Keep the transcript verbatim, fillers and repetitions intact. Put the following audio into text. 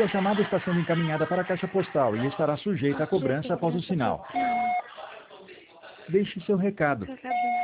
Sua chamada está sendo encaminhada para a caixa postal e estará sujeita a cobrança após o sinal. Não, Deixe seu recado. tá acabando.